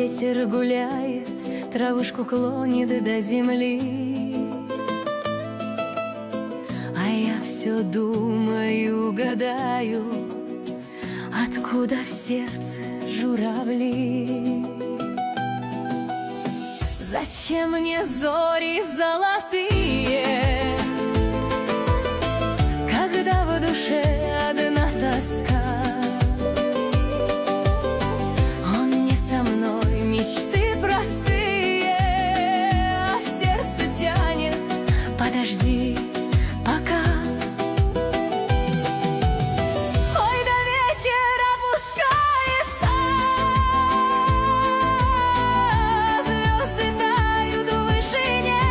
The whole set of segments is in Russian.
ветер гуляет, травушку клонит до земли. А я все думаю, гадаю, откуда в сердце журавли. Зачем мне зори золотые, когда в душе одна тоска? Он не со мной, мечты простые, а сердце тянет, подожди пока. Ой, до вечера опускается, звезды тают в вышине,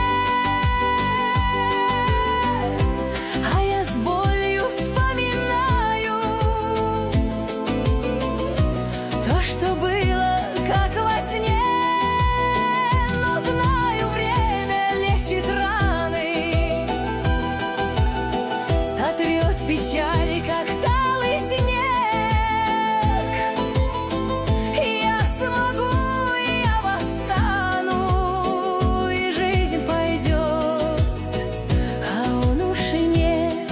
а я с болью вспоминаю то, что было как во сне. Но знаю, время лечит раны, сотрет печаль, как талый снег. Я смогу, я восстану, и жизнь пойдет, а он уж и нет.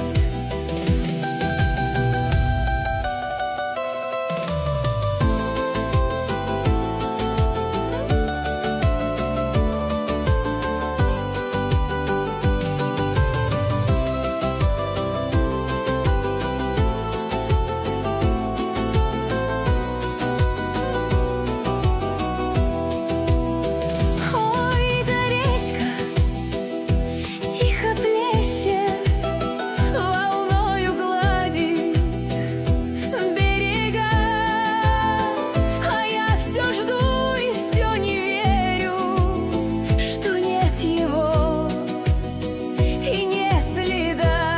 Ой, да речка тихо плещет, волною гладит берега, а я все жду и все не верю, что нет его и нет следа.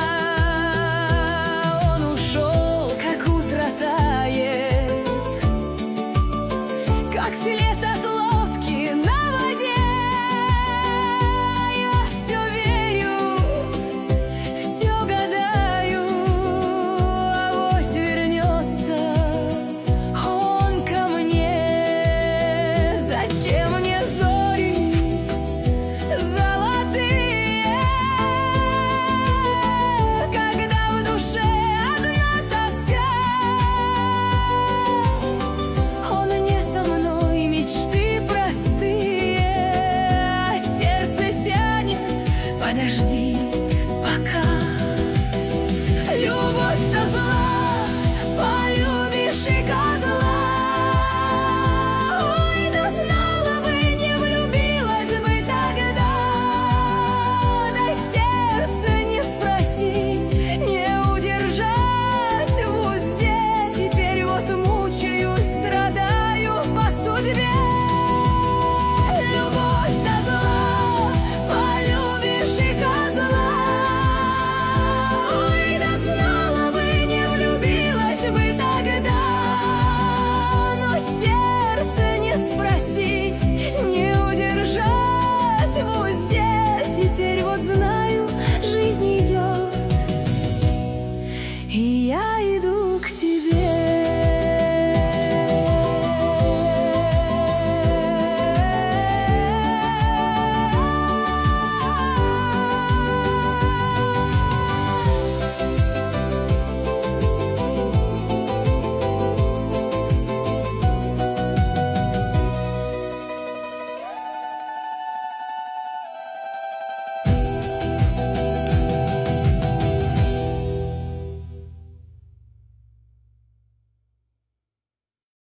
Он ушел, как утро тает, как след от лодки на воде. Я все верю, все гадаю, авось вернется он ко мне. Зачем мне зори золотые, когда в душе одна тоска? Он не со мной, мечты простые, а сердце тянет, подожди пока. Любовь-то зла, полюбишь и козла. Ой, да знала бы, не влюбилась бы тогда. Да сердце не спросить, не удержать в узде. Теперь вот мучаюсь, страдаю по судьбе. Любовь-то зла, полюбишь и козла. Ой, да знала бы, не влюбилась бы тогда. Но сердце не спросить, не удержать в узде. Теперь вот знаю,